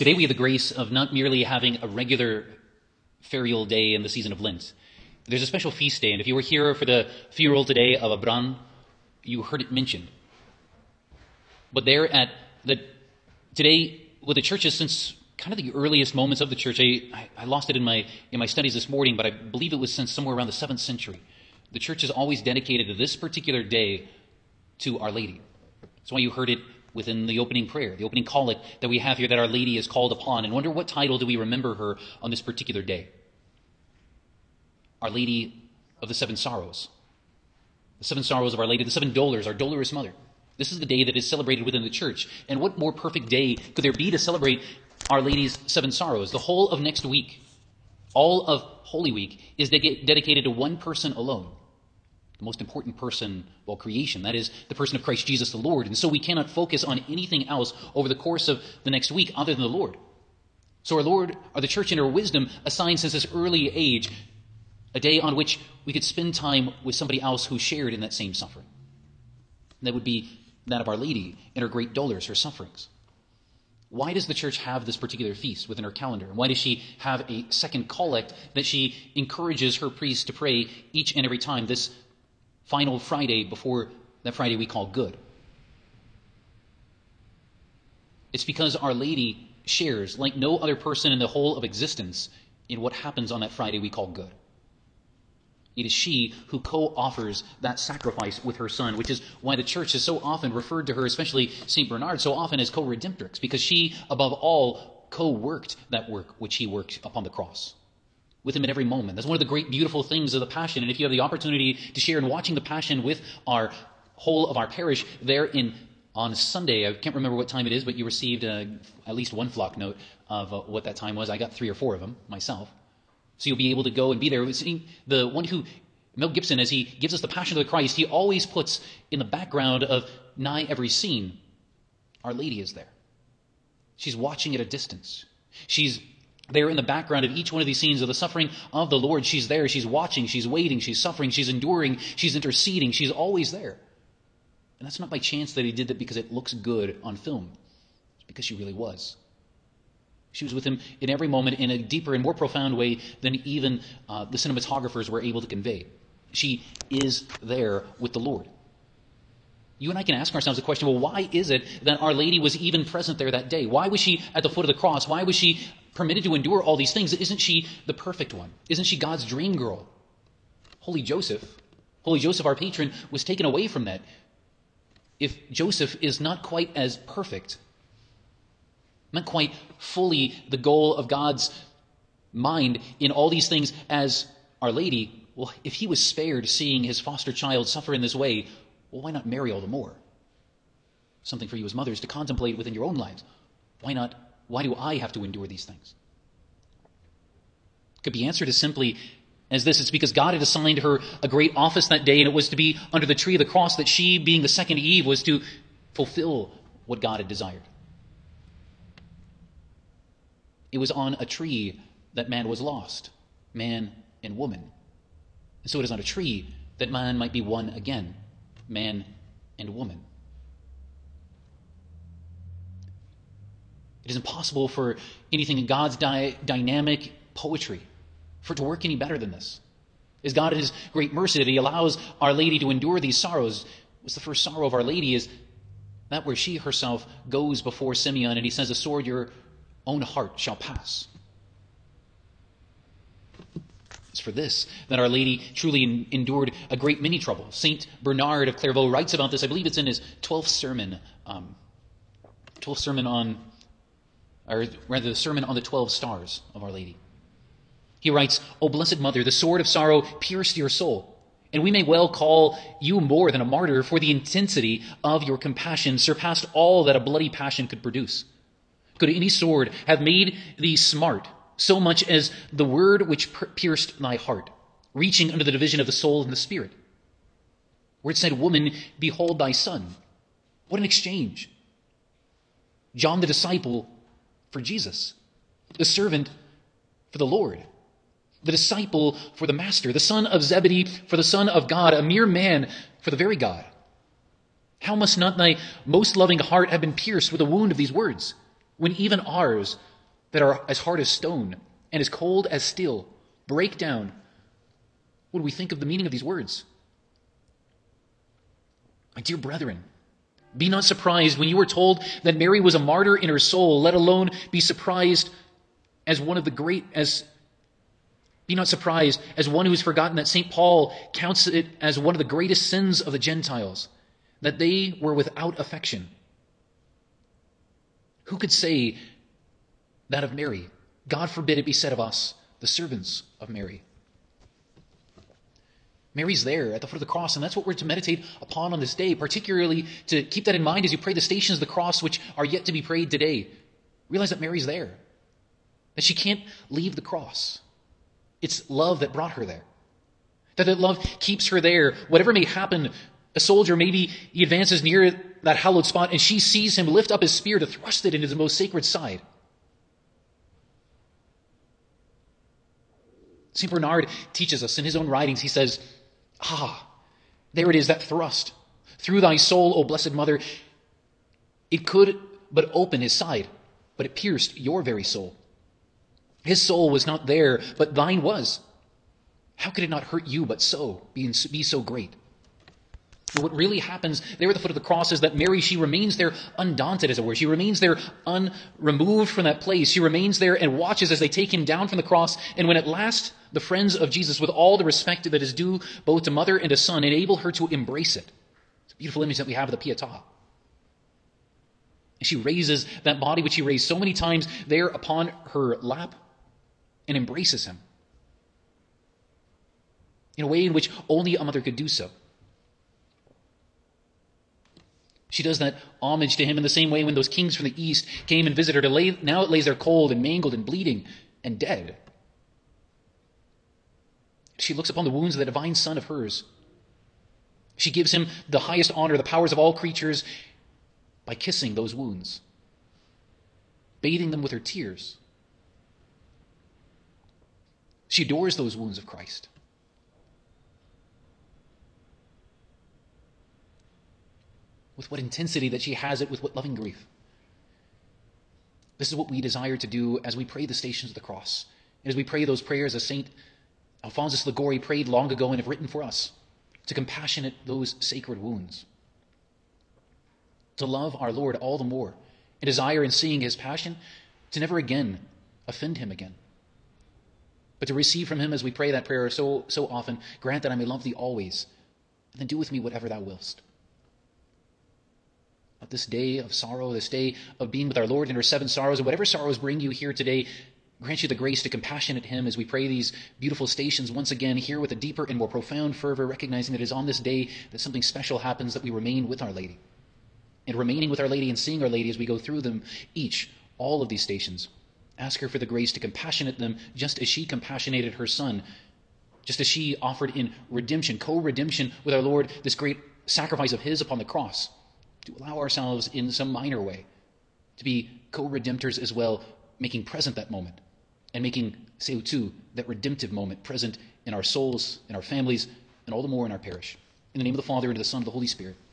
Today we have the grace of not merely having a regular ferial day in the season of Lent. There's a special feast day, and if you were here for the funeral today of Abran, you heard it mentioned. But today, with the churches since kind of the earliest moments of the church, I lost it in my studies this morning, but I believe it was since somewhere around the 7th century. The church is always dedicated to this particular day to Our Lady. That's why you heard it within the opening prayer, the opening collect that we have here, that Our Lady is called upon. And wonder what title do we remember her on this particular day? Our Lady of the Seven Sorrows. The seven sorrows of Our Lady, the seven dolors, our dolorous mother. This is the day that is celebrated within the church. And what more perfect day could there be to celebrate Our Lady's seven sorrows? The whole of next week, all of Holy Week, is dedicated to one person alone. The most important person of all creation. That is the person of Christ Jesus the Lord. And so we cannot focus on anything else over the course of the next week other than the Lord. So our Lord, or the church in her wisdom, assigned since this early age a day on which we could spend time with somebody else who shared in that same suffering. And that would be that of Our Lady and her great dolors, her sufferings. Why does the church have this particular feast within her calendar? And why does she have a second collect that she encourages her priests to pray each and every time, this final Friday before that Friday we call Good? It's because Our Lady shares, like no other person in the whole of existence, in what happens on that Friday we call Good. It is she who co-offers that sacrifice with her Son, which is why the church has so often referred to her, especially St. Bernard, so often as co-redemptrix, because she, above all, co-worked that work which he worked upon the cross with him at every moment. That's one of the great, beautiful things of the Passion. And if you have the opportunity to share in watching the Passion with our whole of our parish there on Sunday, I can't remember what time it is, but you received at least one flock note of what that time was. I got 3 or 4 of them myself. So you'll be able to go and be there. The one who, Mel Gibson, as he gives us the Passion of the Christ, he always puts in the background of nigh every scene, Our Lady is there. She's watching at a distance. She's there in the background of each one of these scenes of the suffering of the Lord. She's there. She's watching. She's waiting. She's suffering. She's enduring. She's interceding. She's always there. And that's not by chance that he did that because it looks good on film. It's because she really was. She was with him in every moment in a deeper and more profound way than even the cinematographers were able to convey. She is there with the Lord. You and I can ask ourselves the question, well, why is it that Our Lady was even present there that day? Why was she at the foot of the cross? Why was she permitted to endure all these things? Isn't she the perfect one? Isn't she God's dream girl? Holy Joseph, our patron, was taken away from that. If Joseph is not quite as perfect, not quite fully the goal of God's mind in all these things as Our Lady, well, if he was spared seeing his foster child suffer in this way, well, why not marry all the more? Something for you as mothers to contemplate within your own lives. Why not? Why do I have to endure these things? Could be answered as simply as this. It's because God had assigned her a great office that day, and it was to be under the tree of the cross that she, being the second Eve, was to fulfill what God had desired. It was on a tree that man was lost, man and woman. And so it is on a tree that man might be one again, man and woman. It is impossible for anything in God's dynamic poetry for it to work any better than this. As God in his great mercy that he allows Our Lady to endure these sorrows. What's the first sorrow of Our Lady is that where she herself goes before Simeon and he says, "A sword your own heart shall pass." It's for this that Our Lady truly endured a great many troubles. St. Bernard of Clairvaux writes about this. I believe it's in his 12th sermon. The sermon on the 12 stars of Our Lady. He writes, "O Blessed Mother, the sword of sorrow pierced your soul, and we may well call you more than a martyr, for the intensity of your compassion surpassed all that a bloody passion could produce. Could any sword have made thee smart so much as the word which pierced thy heart, reaching under the division of the soul and the spirit? Where it said, 'Woman, behold thy son.' What an exchange! John the disciple for Jesus, the servant for the Lord, the disciple for the Master, the son of Zebedee for the Son of God, a mere man for the very God. How must not thy most loving heart have been pierced with the wound of these words, when even ours, that are as hard as stone and as cold as steel break down, what do we think of the meaning of these words? My dear brethren, be not surprised when you are told that Mary was a martyr in her soul, let alone be surprised as one of the great, be not surprised as one who has forgotten that St. Paul counts it as one of the greatest sins of the Gentiles, that they were without affection. Who could say that of Mary? God forbid it be said of us, the servants of Mary. Mary's there at the foot of the cross, and that's what we're to meditate upon on this day, particularly to keep that in mind as you pray the Stations of the Cross, which are yet to be prayed today. Realize that Mary's there, that she can't leave the cross. It's love that brought her there, that love keeps her there. Whatever may happen, a soldier, maybe he advances near that hallowed spot, and she sees him lift up his spear to thrust it into his most sacred side. St. Bernard teaches us in his own writings, he says, there it is, that thrust. Through thy soul, O Blessed Mother, it could but open his side, but it pierced your very soul. His soul was not there, but thine was. How could it not hurt you but so, be so great? But what really happens there at the foot of the cross is that Mary, she remains there undaunted, as it were. She remains there unremoved from that place. She remains there and watches as they take him down from the cross. And when at last the friends of Jesus, with all the respect that is due both to mother and to son, enable her to embrace it. It's a beautiful image that we have of the Pietà. And she raises that body which she raised so many times there upon her lap and embraces him in a way in which only a mother could do so. She does that homage to him in the same way when those kings from the east came and visited her. Now it lays there cold and mangled and bleeding and dead. She looks upon the wounds of the divine Son of hers. She gives him the highest honor, the powers of all creatures, by kissing those wounds, bathing them with her tears. She adores those wounds of Christ. With what intensity that she has it, with what loving grief. This is what we desire to do as we pray the Stations of the Cross, and as we pray those prayers as St. Alphonsus Liguori prayed long ago and have written for us, to compassionate those sacred wounds. To love our Lord all the more, and desire in seeing his passion to never again offend him again, but to receive from him as we pray that prayer so often, grant that I may love thee always, and then do with me whatever thou willst. Of this day of sorrow, this day of being with our Lord in her seven sorrows, and whatever sorrows bring you here today, grant you the grace to compassionate him as we pray these beautiful stations once again, here with a deeper and more profound fervor, recognizing that it is on this day that something special happens, that we remain with Our Lady. And remaining with Our Lady and seeing Our Lady as we go through them, all of these stations, ask her for the grace to compassionate them just as she compassionated her Son, just as she offered in redemption, co-redemption with our Lord, this great sacrifice of his upon the cross, to allow ourselves in some minor way to be co-redemptors as well, making present that moment and making Seutu, that redemptive moment, present in our souls, in our families, and all the more in our parish. In the name of the Father, and of the Son, and of the Holy Spirit.